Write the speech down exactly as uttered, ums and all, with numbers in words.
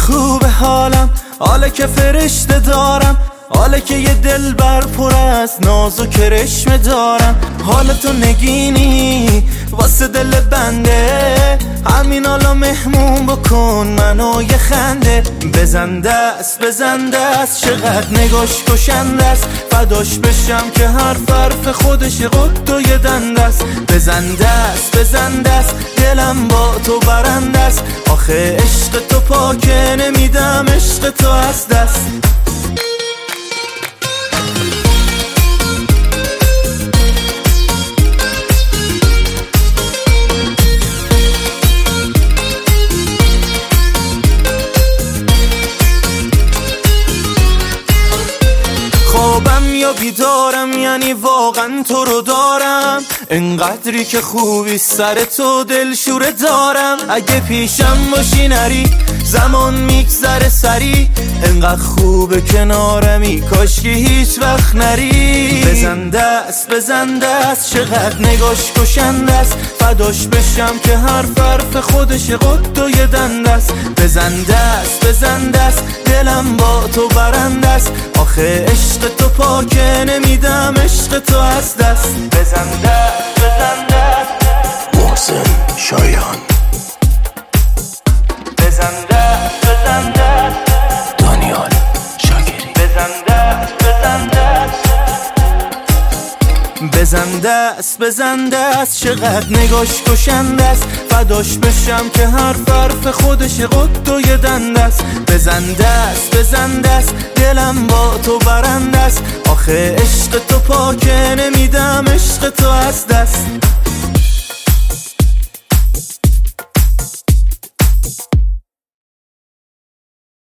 خوب حالم، حاله که فرشته دارم، حاله که یه دل بر پر از ناز و کرشمه دارم. حالتو نگینی واسه دل بنده، همین حالا مهمون بکن منو یه خنده. بزن دست بزن دست، چقدر نگاش کشنده است، فداش بشم که هر حرف خودش قد و یه دنده است. بزن دست بزن دست، دلم با تو برنده است، آخه عشق تو پاکه نمیدم عشق تو از دست. خوابم یا بیدارم یعنی واقعا تو رو دارم، انقدری که خوبی سر تو دلشوره دارم. اگه پیشم باشی نری زمان میگذره سری، انقدر خوبه کنارمی کاشکی هیچ وقت نری. بزن دست بزن دست، چقدر نگاش کشنده است، فداش بشم که هر حرف خودش قد و یه دنده است. بزن دست بزن دست، دلم با تو برنده است، آخه عشق تو پاکه نمیدم عشق تو از دست. بزن دست بزن دست، محسن شایان. بزن دست بزن دست، دانیال شاکری. بزن دست بزن دست، بزن دست بزن دست، چقدر نگاش کشنده است، فداش بشم که هر حرف خودش قد و یه دنده است. بزن دست بزن دست، دلم با تو برنده است، آخه عشق تو پاکه نمیدم عشق تو از دست.